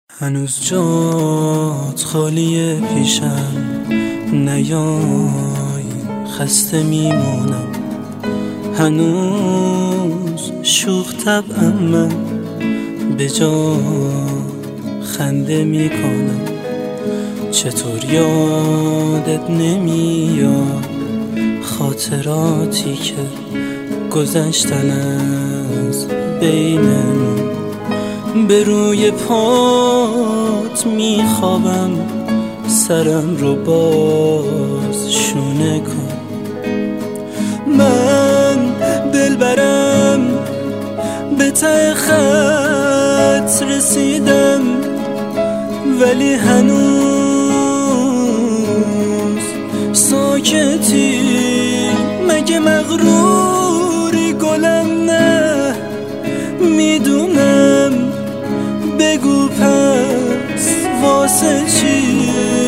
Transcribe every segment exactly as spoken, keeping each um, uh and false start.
هنوز جات خالیه پیشم، نیای خسته میمونم. هنوز شوخ طبعم من به جا خنده میکنم. چطور یادت نمیاد خاطراتی که گذشتن از بینمون؟ به روی پات میخوابم، سرم رو باز شونه کن. من دلبرم به ته خط رسیدم، ولی هنوز ساکتی. مگه مغروری گلم؟ نه میدونم، بگو پس واسه چی؟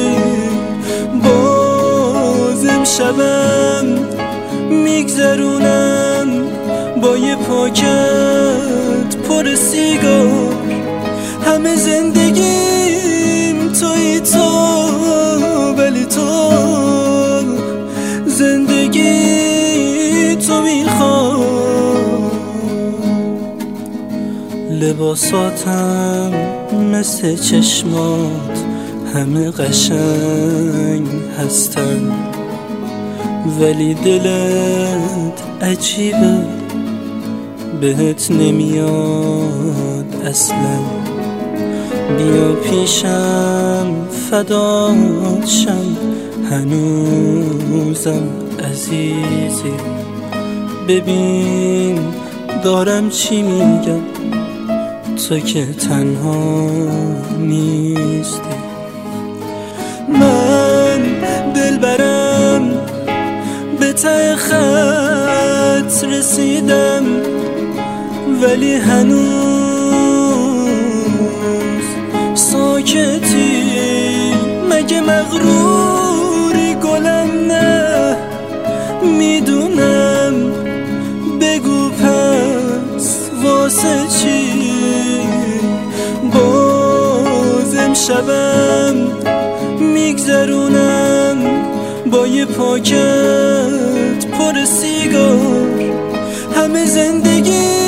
باز امشبم میگذرونم با یه پاکت پر سیگار. همه زندگیم توی تو، ولی تو زندگی تو میخواد. لباساتم مثل چشمات همه قشنگ هستن، ولی دلت عجیبه، بهت نمیاد اصلا. بیا پیشم فدات شم، هنوزم عزیزی. ببین دارم چی میگم، تو که تنها نیستی. من دلبرم به ته خط رسیدم، ولی هنوز ساکتی. مگه مغروری گلم؟ نه میدونم، بگو پس واسه چی؟ باز امشبم میگذرونم با یه پاکت پر سیگار. همه زندگی